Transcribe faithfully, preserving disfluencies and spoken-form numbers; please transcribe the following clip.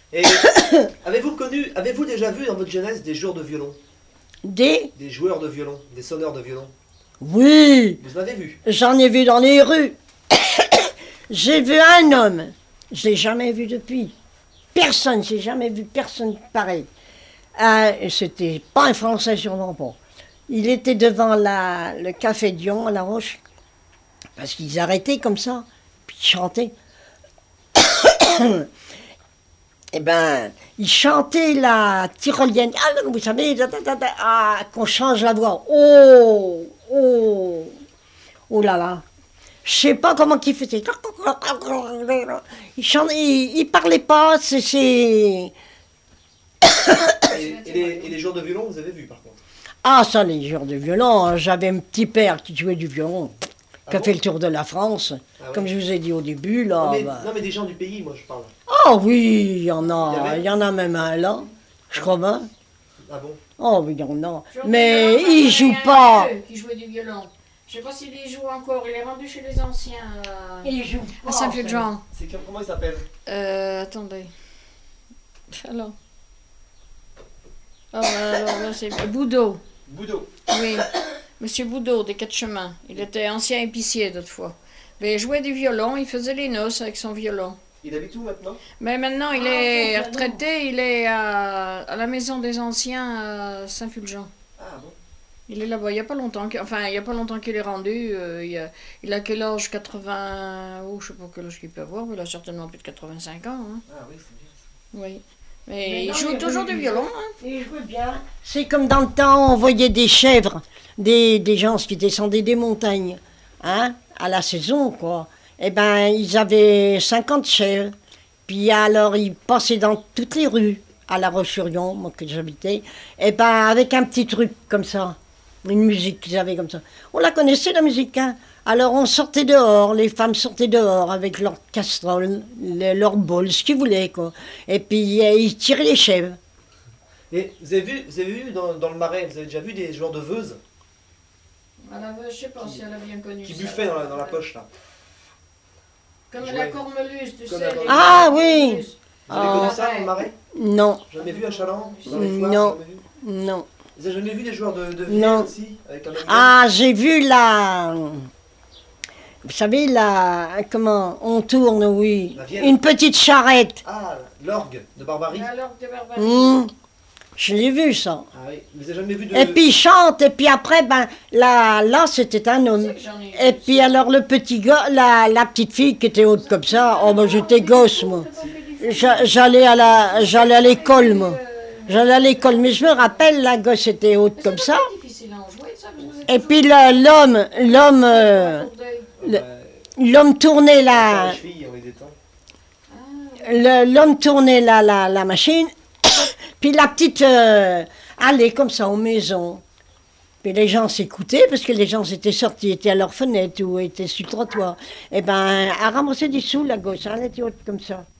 Et avez-vous connu, avez-vous déjà vu dans votre jeunesse des joueurs de violon? Des Des joueurs de violon, des sonneurs de violon? Oui, Vous en avez vu? j'en ai vu dans les rues. J'ai vu un homme, je l'ai jamais vu depuis. Personne, j'ai jamais vu personne pareil. Euh, C'était pas un Français sûrement pas. Il était devant la, le café Dion à La Roche, parce qu'ils arrêtaient comme ça, puis ils chantaient. Eh ben, il chantait la tyrolienne. Ah, vous savez, da, da, da, da, ah, qu'on change la voix. Oh, oh, oh là là. Je sais pas comment il faisait. Il chantait, il, il parlait pas. C'est, c'est... Et, et les, et les joueurs de violon, vous avez vu par contre? Ah, ça, les joueurs de violon. J'avais un petit père qui jouait du violon, Ah qui a bon? fait le tour de la France. Ah ouais. Comme je vous ai dit au début, là. Non mais, bah. non mais des gens du pays, moi je parle. Oh oui, il y en Il y a. avait Il y en a même un là. Je crois bien. Ah bon? Oh oui, il y en a. Joueur de Mais violon, il j'en joue connais un pas. vieux qui jouait du violon. Je sais pas s'il y joue encore. Il est rendu chez les anciens. euh, Il joue à Saint-Fulgent. C'est comme- comment il s'appelle? Euh, attendez. Alors. Oh, alors là, c'est Boudot. Boudot. Oui. Monsieur Boudot, des Quatre Chemins. Il était ancien épicier d'autrefois. Mais il jouait du violon, il faisait les noces avec son violon. Il habite où maintenant? Mais maintenant, il Ah, est son violon. retraité, il est à, à la maison des anciens à Saint-Fulgent. Ah bon? Il est là-bas, il n'y a pas longtemps, qu'il- enfin, il n'y a pas longtemps qu'il est rendu. euh, il, a, il a quel âge? quatre-vingts. Oh, je sais pas quel âge qu'il peut avoir, mais il a certainement plus de quatre-vingt-cinq ans. Hein. Ah oui, c'est bien ça. Oui. Mais, Mais il non, joue il toujours joue- du violon. Hein. Il jouait bien. C'est comme dans le temps, on voyait des chèvres, des, des gens qui descendaient des montagnes, hein, à la saison, quoi. Eh ben, ils avaient cinquante chèvres. Puis alors, ils passaient dans toutes les rues, à La Roche-sur-Yon, moi que j'habitais, eh ben, avec un petit truc comme ça, une musique qu'ils avaient comme ça. On la connaissait, la musique, hein. Alors on sortait dehors, les femmes sortaient dehors avec leurs casseroles, le- leurs bols, ce qu'ils voulaient, quoi. Et puis euh, ils tiraient les chèvres. Et vous avez vu, vous avez vu dans, dans le Marais, vous avez déjà vu des joueurs de veuse Alors, je sais pas si elle a bien connu qui ça. buffaient dans la, dans la poche là? Comme Jouait. la cornemuse, tu Comme sais. la les Ah, cornemuses. oui. Vous avez Ah. connu ça dans le Marais? Non, Jamais vu à Chaland? Dans les foires, Non. jamais vu? non. Vous avez jamais vu des joueurs de, de vielle Non. aussi avec un même Ah, j'ai vu la... Vous savez, la... Comment on tourne, oui. La vielle. Une petite charrette. Ah, l'orgue de Barbarie. Alors, de Barbarie. Hum, Je l'ai vu, ça. Ah oui, vous avez jamais vu de... Et puis il chante, et puis après, ben, là, là c'était un Tu homme. sais que j'en ai Et vu puis ça. alors le petit gars, la, la petite fille qui était haute comme ça, oh ben j'étais gosse moi. J'a- J'allais à la, j'allais à l'école moi. J'allais à l'école, mais je me rappelle, la gosse était haute Mais comme c'est ça. pas difficile à en jouer, ça, parce que vous êtes Et toujours puis là, l'homme, l'homme, euh, autour d'œil. le- Ouais, l'homme tournait on la, les chevilles, on les détend. le- l'homme tournait la, la, la machine, puis la petite euh, allait comme ça aux maisons. Puis les gens s'écoutaient, parce que les gens étaient sortis, étaient à leur fenêtre ou étaient sur le trottoir. Et ben, elle ramassait des sous, la gosse, elle était haute comme ça.